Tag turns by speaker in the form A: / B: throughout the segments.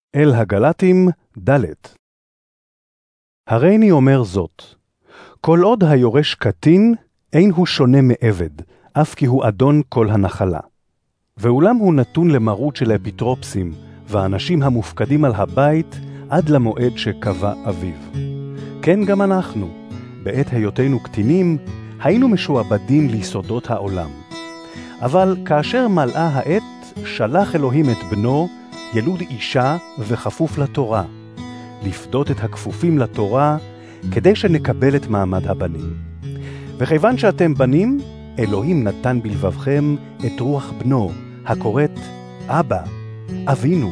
A: אל הגלטים ד'. הריני אומר זאת, כל עוד היורש קטין, אין הוא שונה מעבד, אף כי הוא אדון כל הנחלה. ואולם הוא נתון למרות של אפיטרופסים, והאנשים המופקדים על הבית, עד למועד שקבע אביו. כן גם אנחנו, בעת היותנו קטינים, היינו משועבדים ליסודות העולם. אבל כאשר מלאה העת, שלח אלוהים את בנו, ילוד אישה וכפוף לתורה, לפדות את הכפופים לתורה, כדי שנקבל את מעמד הבנים. וכיוון שאתם בנים, אלוהים נתן בלבבכם את רוח בנו, הקוראת אבא, אבינו.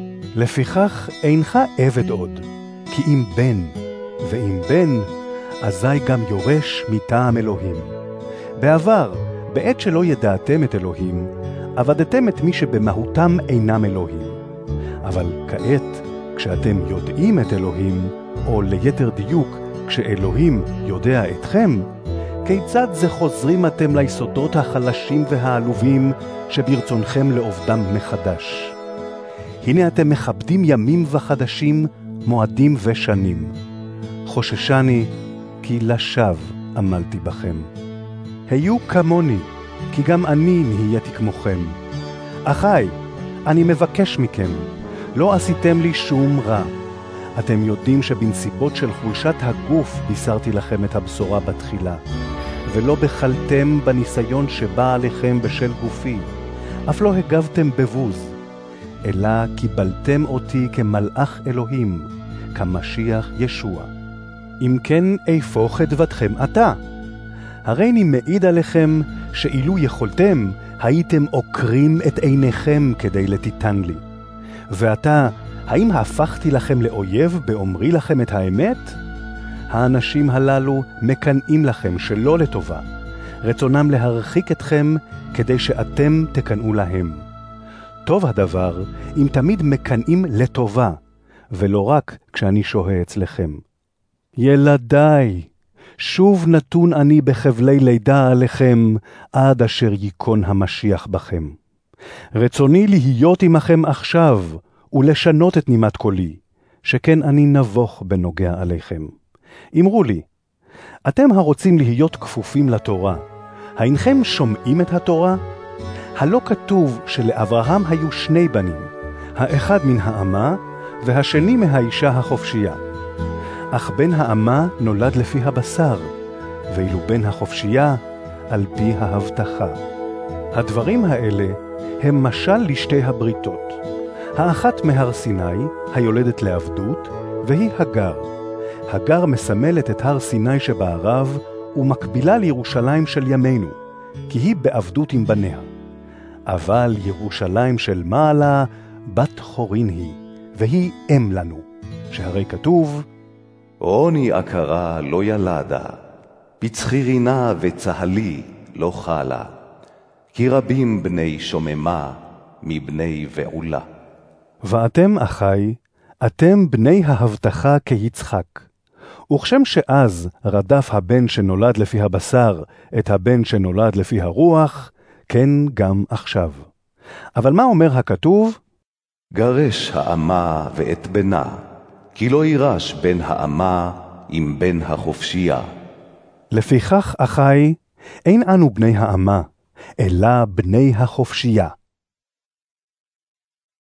A: לפיכך אינך עבד עוד, כי אם בן, ואם בן, אזי גם יורש מטעם אלוהים. בעבר, בעת שלא ידעתם את אלוהים, עבדתם את מי שבמהותם אינם אלוהים. אבל כעת, כשאתם יודעים את אלוהים, או ליתר דיוק, כשאלוהים יודע אתכם, כיצד זה חוזרים אתם ליסודות החלשים והעלובים שברצונכם לעובדם מחדש? הנה אתם מכבדים ימים וחדשים, מועדים ושנים. חוששני, כי לשווא עמלתי בכם. היו כמוני, כי גם אני נהייתי כמוכם. אחי, אני מבקש מכם, לא עשיתם לי שום רע. אתם יודעים שבנסיבות של חולשת הגוף בישרתי לכם את הבשורה בתחילה, ולא בחלתם בניסיון שבא עליכם בשל גופי, אף לא הגבתם בבוז, אלא קיבלתם אותי כמלאך אלוהים, כמשיח ישוע. אם כן, איפה חדוותכם עתה? הריני מעיד עליכם שאילו יכולתם, הייתם עוקרים את עיניכם כדי לתיתן לי. ועתה, האם הפכתי לכם לאויב באומרי לכם את האמת? האנשים הללו מקנאים לכם שלא לטובה, רצונם להרחיק אתכם כדי שאתם תקנאו להם. טוב הדבר אם תמיד מקנאים לטובה, ולא רק כשאני שוהה אצלכם. ילדיי, שוב נתון אני בחבלי לידה עליכם, עד אשר ייכון המשיח בכם. רצוני להיות עמכם עכשיו, ולשנות את נימת קולי, שכן אני נבוך בנוגע עליכם. אמרו לי, אתם הרוצים להיות כפופים לתורה, האינכם שומעים את התורה? הלא כתוב שלאברהם היו שני בנים, האחד מן האמה, והשני מהאישה החופשייה. אך בן האמה נולד לפי הבשר, ואילו בן החופשייה על פי ההבטחה. הדברים האלה הם משל לשתי הבריתות. האחת מהר סיני, היולדת לעבדות, והיא הגר. הגר מסמלת את הר סיני שבערב, ומקבילה לירושלים של ימינו, כי היא בעבדות עם בניה. אבל ירושלים של מעלה, בת חורין היא, והיא אם לנו, שהרי כתוב,
B: עוני עקרה לא ילדה, פצחי רינה וצהלי לא חלה, כי רבים בני שוממה מבני ועולה.
A: ואתם, אחי, אתם בני ההבטחה כיצחק. וכשם שאז רדף הבן שנולד לפי הבשר את הבן שנולד לפי הרוח, כן גם עכשיו. אבל מה אומר הכתוב?
B: גרש האמה ואת בנה, כי לא יירש בן האמה עם בן החופשייה.
A: לפיכך, אחי, אין אנו בני האמה, אלא בני החופשייה.